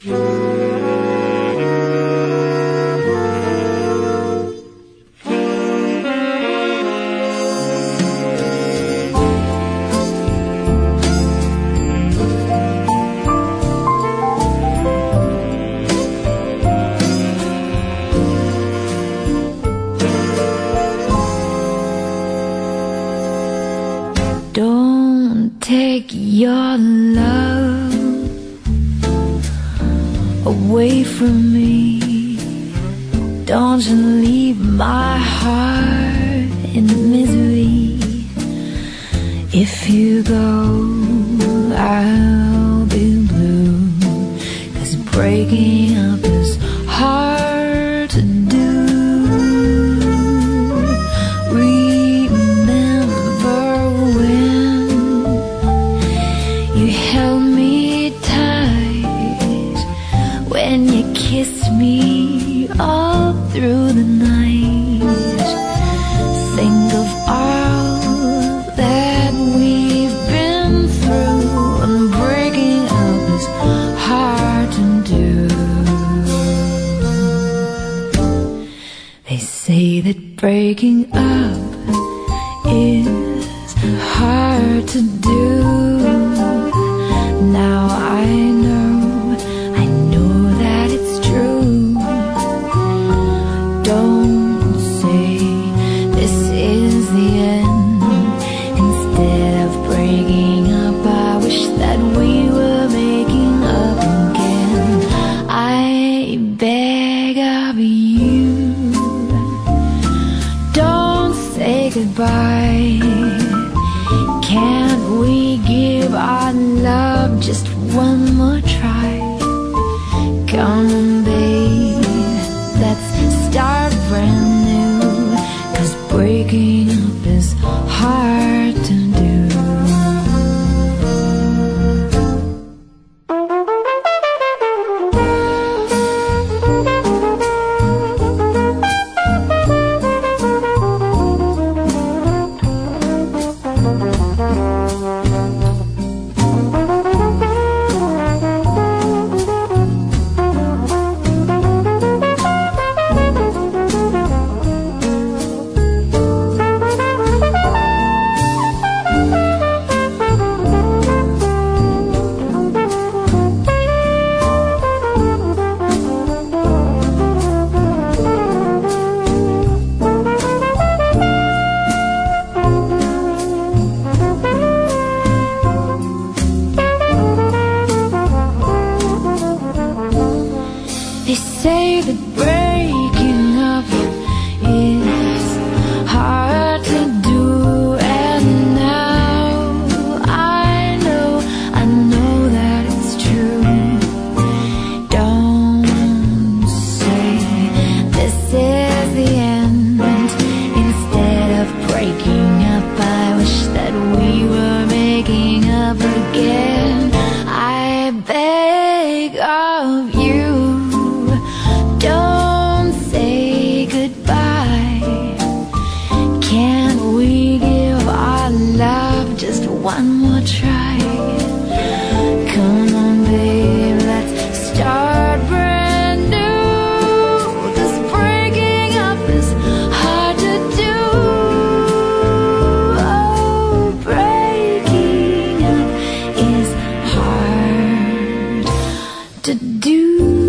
Don't take your love away from me. Don't you leave my heart in misery. If you go, I'll be blue, 'cause breaking up is hard to do. Remember when you held me tight, when you kissed me all through the night. Think of all that we've been through, and breaking up is hard to do. They say that breaking up is hard to do. Now I know that it's true. Don't say this is the end. Instead of breaking up, I wish that we were making up again. I beg of you, don't say goodbye. Can't we give our love just one more try? Come on, babe, let's start brand new, 'cause breaking up is hard to do. They say that breaking up is hard to do, and now I know that it's true. Don't say this is the end. Instead of breaking up, I wish that we were making up again. I beg of you, don't say goodbye. Can't we give our love just one more try? Come on, babe, let's start brand new, 'cause breaking up is hard to do. Oh, breaking up is hard to do.